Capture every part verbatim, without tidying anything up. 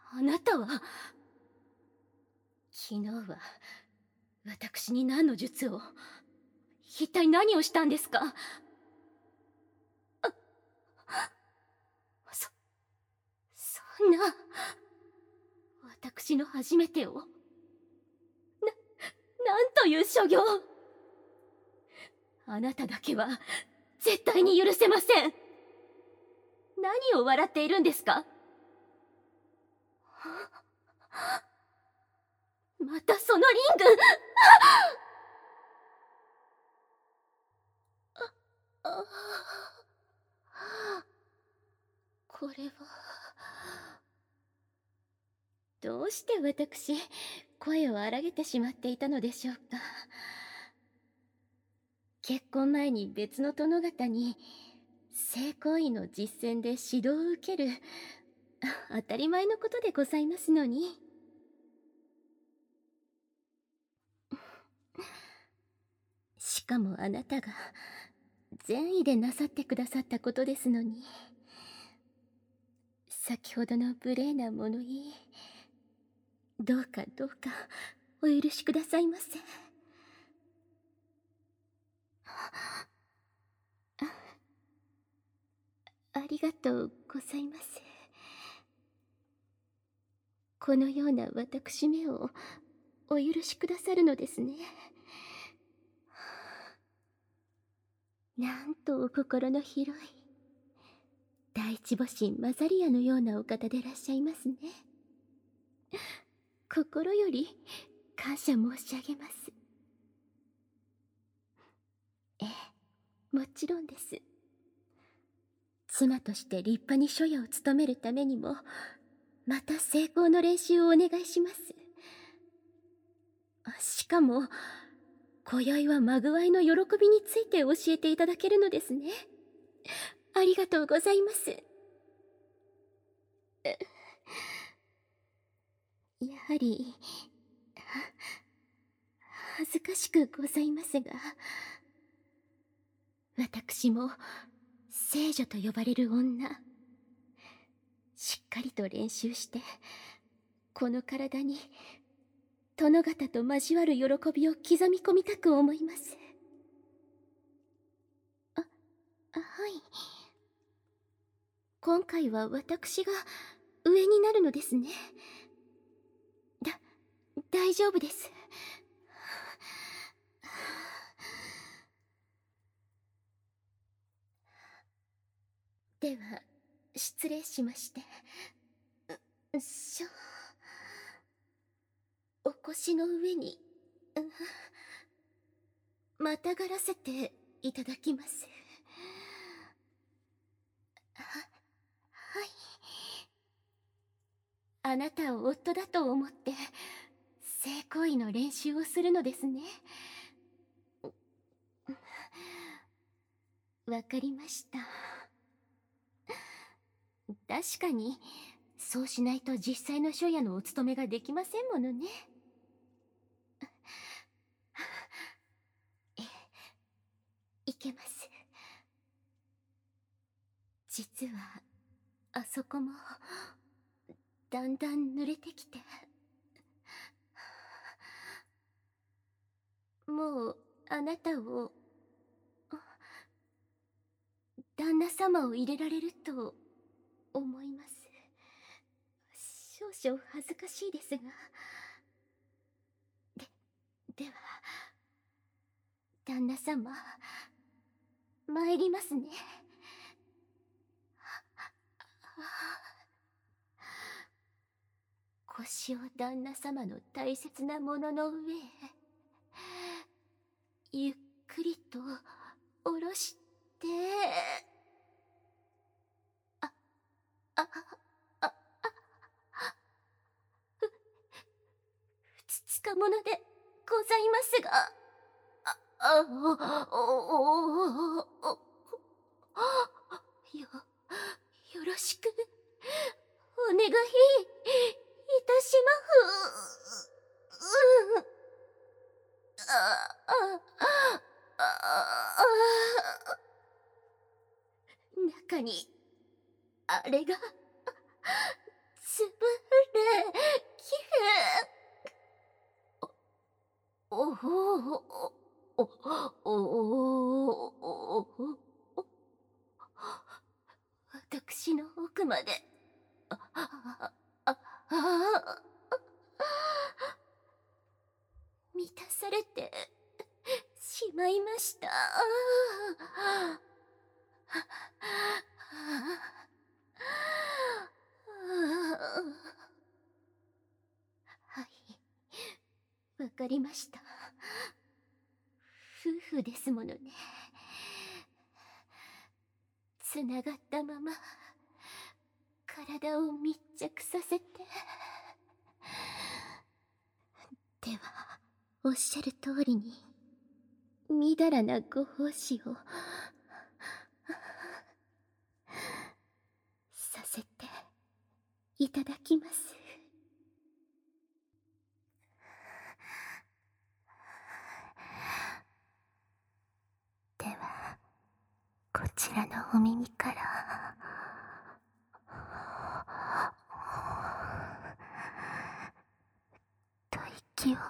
あなたは。昨日は私に何の術を、一体何をしたんですか？そそんな。私の初めてを、な、なんという所業。あなただけは絶対に許せません。何を笑っているんですか？またそのリング。ああ、これは。どうして私、声を荒げてしまっていたのでしょうか。結婚前に別の殿方に性行為の実践で指導を受ける当たり前のことでございますのに。しかもあなたが善意でなさってくださったことですのに、先ほどの無礼な物言い、どうかどうかお許しくださいませ。ありがとうございます。このような私めをお許しくださるのですね。なんとお心の広い、第一母神マザリアのようなお方でいらっしゃいますね。心より感謝申し上げます。ええ、もちろんです。妻として立派に初夜を務めるためにも、また成功の練習をお願いします。しかも今宵はマグワイの喜びについて教えていただけるのですね。ありがとうございます。やはり恥ずかしくございますが、私も聖女と呼ばれる女、しっかりと練習してこの体に殿方と交わる喜びを刻み込みたく思います。あ、はい。今回は私が上になるのですね。だ、大丈夫です。では失礼しまして。しょ。お腰の上にまたがらせていただきます。は、はい。あなたを夫だと思って性行為の練習をするのですね。わかりました。確かにそうしないと実際の初夜のお務めができませんものね。ええ、いけます。実はあそこもだんだん濡れてきて、もうあなたを旦那様を入れられると思います。少々恥ずかしいですが。で、では旦那様、参りますね。腰を旦那様の大切なものの上へゆっくりと下ろして、あ、あ、あ、あ、ふ、ふつつかものでございますが、あ、あ、お、お、お、お、よ、よろしくお願いいたします。うん、あ、あ、あ、あ、中にあれがつぶれきれおおおおおお私の奥までああああ満たされてしまいました。はい、わかりました。夫婦ですものね。つながったまま体を密着させて。ではおっしゃる通りにみだらなご奉仕をさせていただきます。ではこちらのお耳からと息を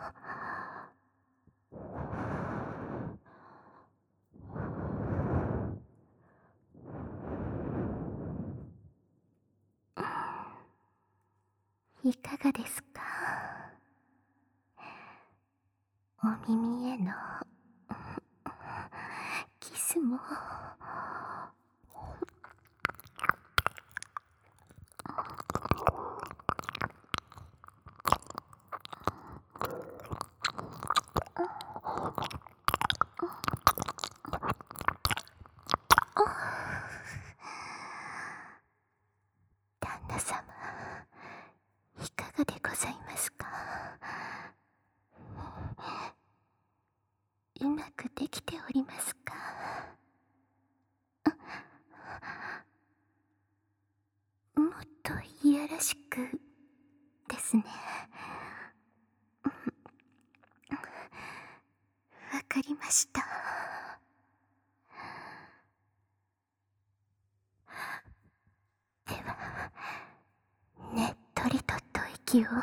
いかがですか？お耳へのキスも旦那様、いかがでございますか？うまくできておりますか？もっといやらしくですね。わかりました。ではねっとりとと息を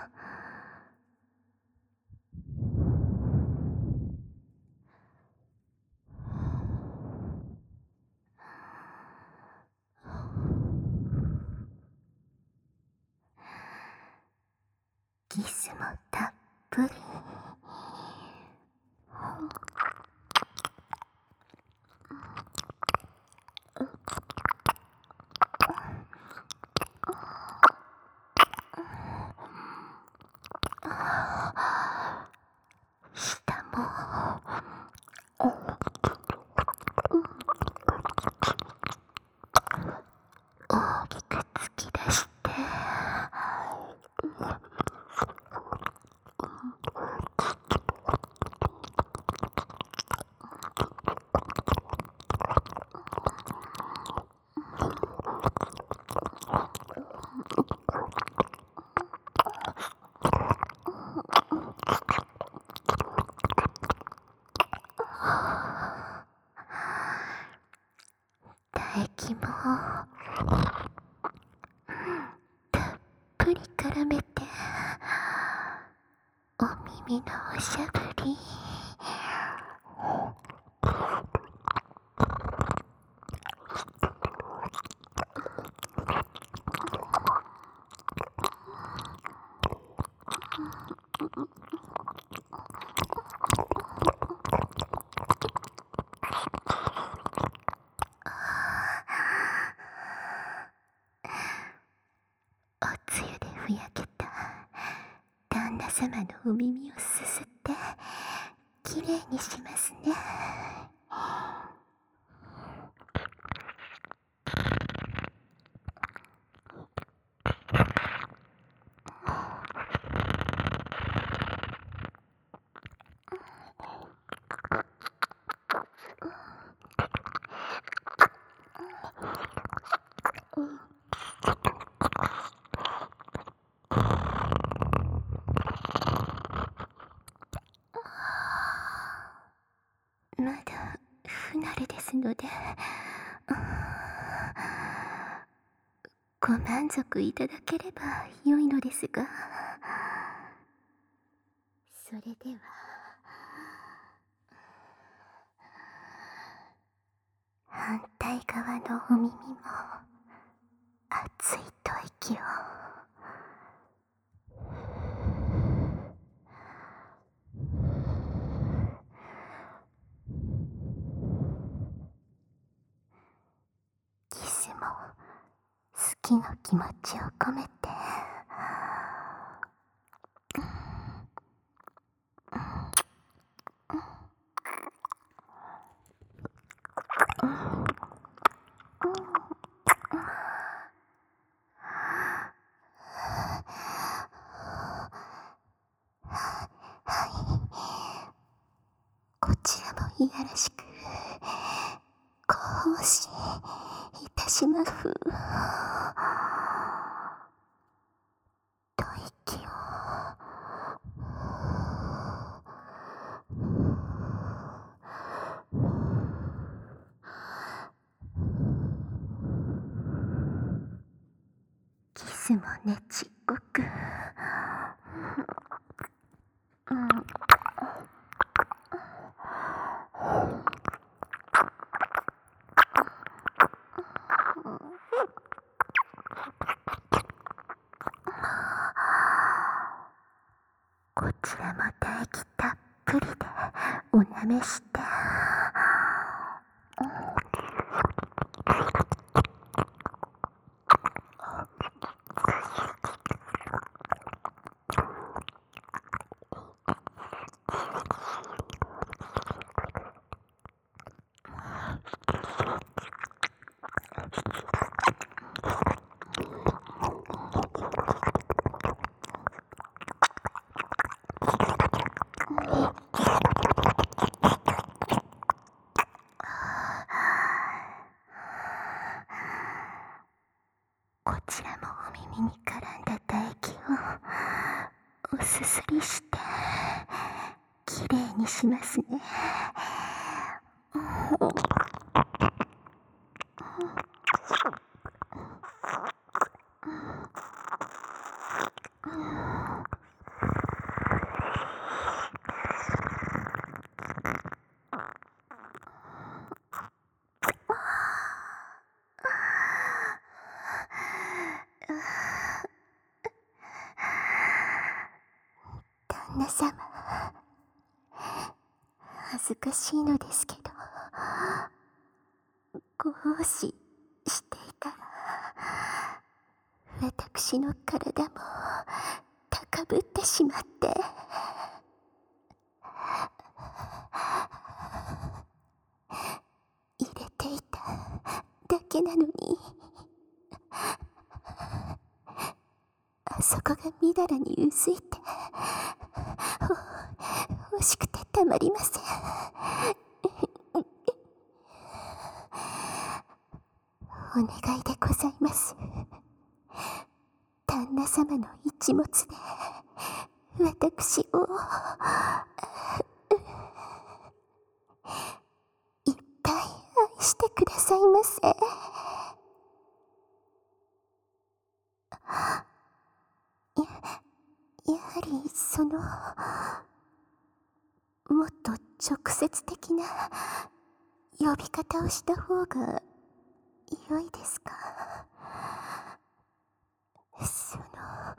キスもたっぷり舌も大きく突き出して唾液もたっぷり絡めてお耳のおしゃぶりおつゆでふやけた旦那様のお耳をすすってきれいにしますね。 ご満足いただければよいのですが、それでは反対側のお耳も熱い吐息をキスも好きの気持ちを込めてこちらもいやらしくご奉仕いたしまふ。吐息をキスもねちっこく、うん、こちらも唾液たっぷりでおなめして、こちらもお耳に絡んだ唾液をおすすりしてきれいにしますね。旦那様、恥ずかしいのですけど、ご奉仕していたら私の体も高ぶってしまって、入れていただけなのに、あそこがみだらにうずいてお欲しくてたまりません。お願いでございます。旦那様の一物で私をいっぱい愛してくださいませ。や、やはりそのもっと直接的な呼び方をした方が良いですか。その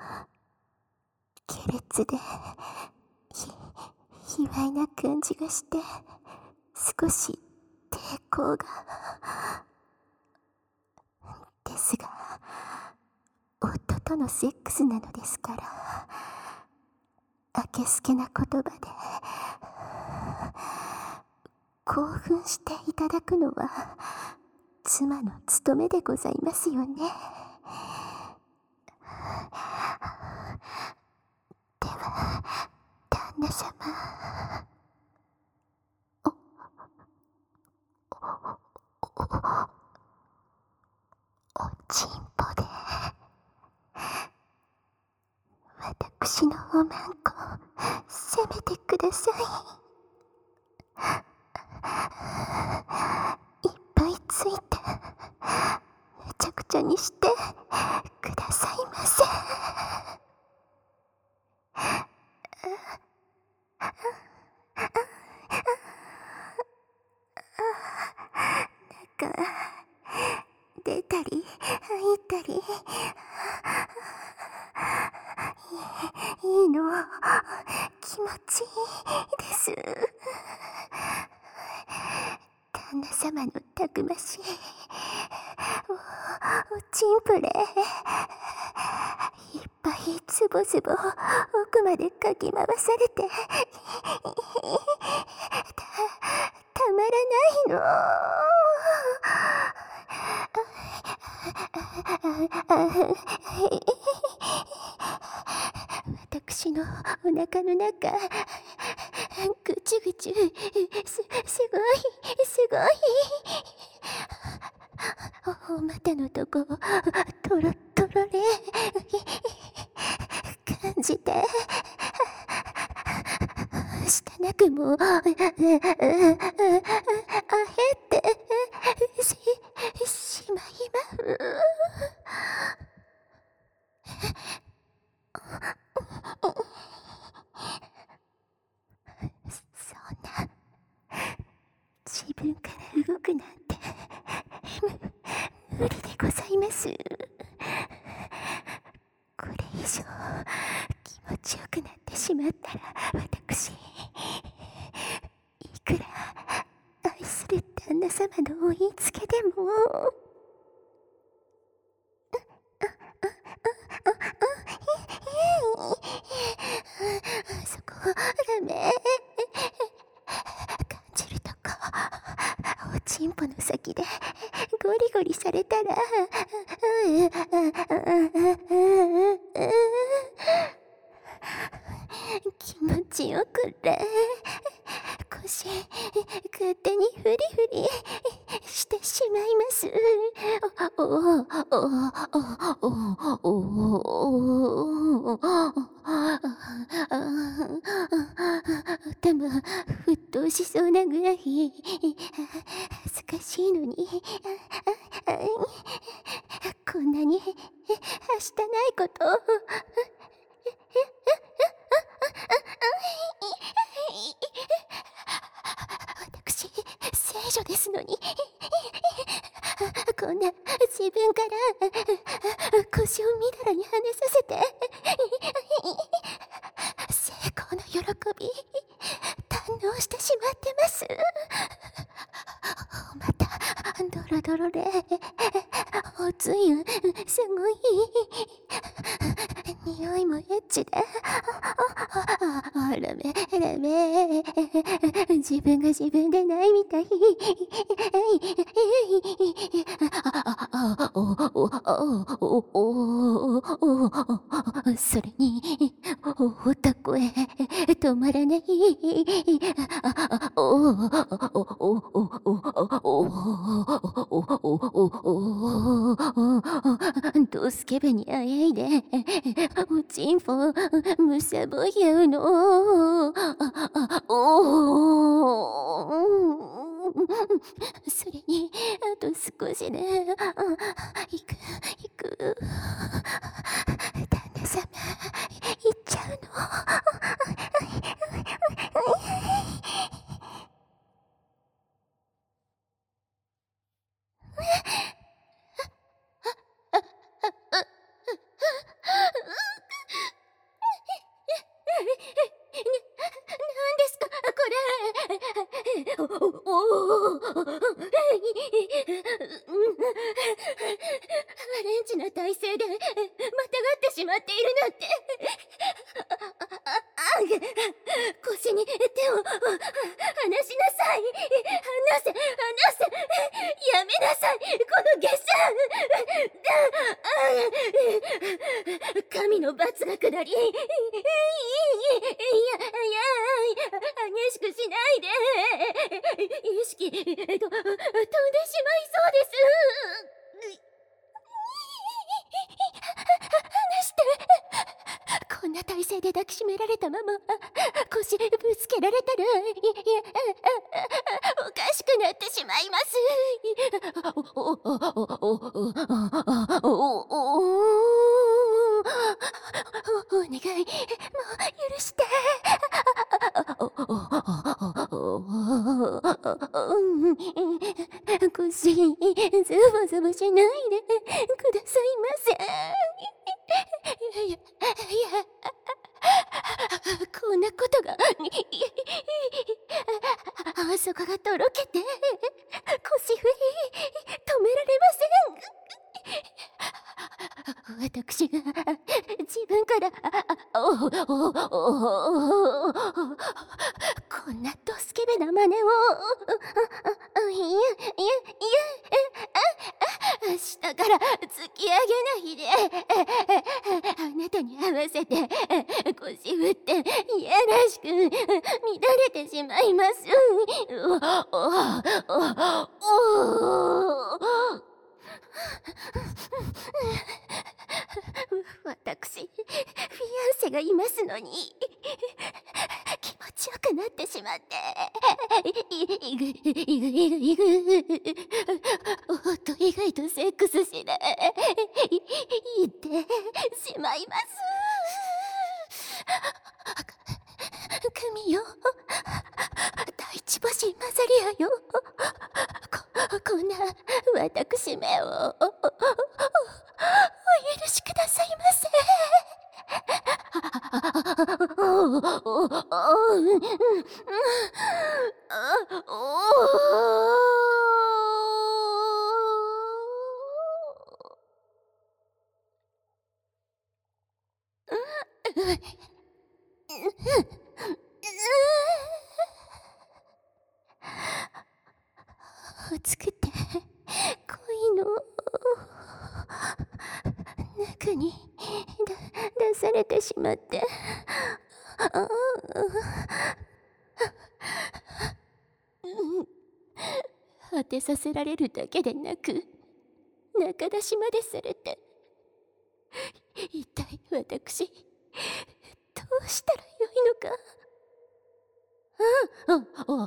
下劣でひ卑猥な感じがして少し抵抗が。ですが夫とのセックスなのですから、あけすけな言葉で興奮していただくのは妻の務めでございますよね。では旦那様、おおおちんぽで私のおまんこ責めてください。いっぱいついてめちゃく茶にしてくださいませ。なんか出たり入ったり、いいの、気持ちいいです。旦那様のたくましいお、おちんぷれ、いっぱいつぼつぼ奥までかき回されて、た、たまらないの。私のお腹の中、ぐちゅぐちゅ、す、すごい、すごい。お、お股のとこ、とろとろれ、感じて、舌くも、あへって、し、しまいまう。そんな、自分から動くなんて、無理でございます。これ以上、気持ちよくなってしまったら、私、いくら愛する旦那様のお言いつけでも、そこ、ダメ。感じるとこ、おちんぽの先でゴリゴリされたら、気持ちよくれ。腰、勝手にフリフリしてしまいます。お、お、お、お、お、お、頭、沸騰しそうなぐらい、恥ずかしいのに、こんなに、はしたないことを、私、聖女ですのに、こんな自分から腰をみだらに跳ねさせて、成功の喜び、堪能してしまってます。また、ドロドロで、おつゆ、すごい、匂いもエッチで、あらめ、らめ、自分が自分でないみたい。それに、歌声、止まらない。ドスケベにあやいで、おちんぽ、むさぼいやうの。それに、あと少しで、行く、行く。旦那様、行っちゃうの。なんですかこれ。お、お、お、アレンジな体勢でまたがってしまっているなんて。腰に手を離しなさい。離せ、離せ。やめなさい、この下車。神の罰が下り、いや、いや、激しくしないで。意識、と、飛んでしまいそうです。離して。こんな体勢で抱きしめられたまま、腰ぶつけられたら、いや、おかしくなってしまいます。 ズボズボしないでくださいませ。いやいや、いや、こんなことが、あそこがとろけて、腰振り、止められません。私が自分からおおおおこんなドスケベな真似をいやいやいや下から突き上げないであなたに合わせて腰振っていやらしく乱れてしまいます。おおお私、フィアンセがいますのに、気持ちよくなってしまって、い、いぐ、いぐ、いぐ、いぐ、夫以外とセックスしない、言ってしまいます。組よ、第一母神マザリアよ、こ、こんな私めを、お許しくださいませ。暑くて恋の中に出されてしまって、果てさせられるだけでなく中出しまでされて、一体私どうしたらよいのか。またズボ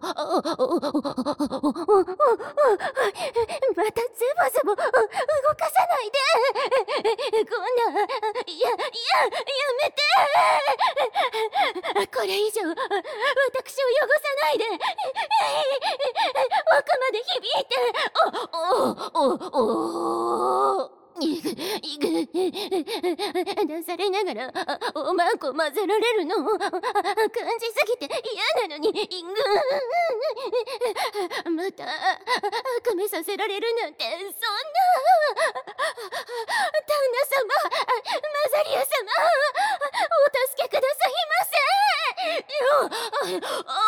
ズボ動かさないで。こんな、いや、いや、やめて。これ以上、私を汚さないで。奥まで響いて。お、お、お、お。いぐ、いぐ、出されながらおまんこ混ぜられるのを感じすぎて嫌なのに、いぐ、また赤めさせられるなんて、そんな。旦那様、マザリア様、お助けくださいませ。よ、あ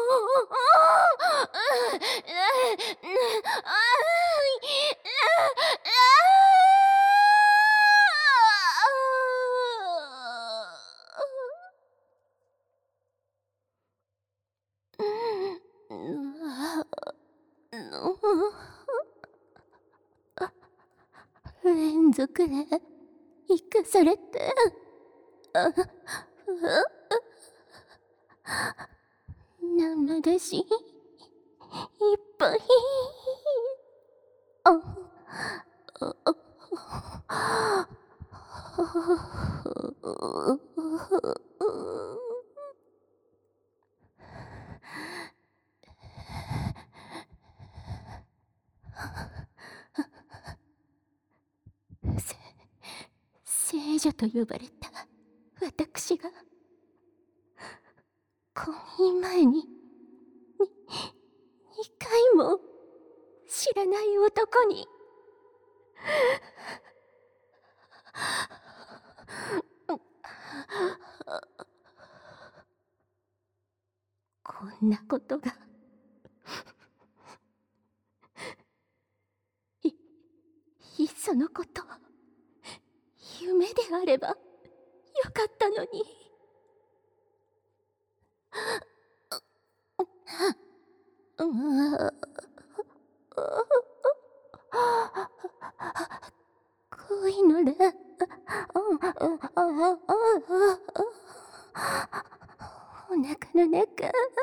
連続で生かされて、生出しいっぱい。あ聖女と呼ばれた私が婚姻前にににかいも知らない男にこんなことがいいっそのこと夢であればよかったのに。恋の霊、お腹の中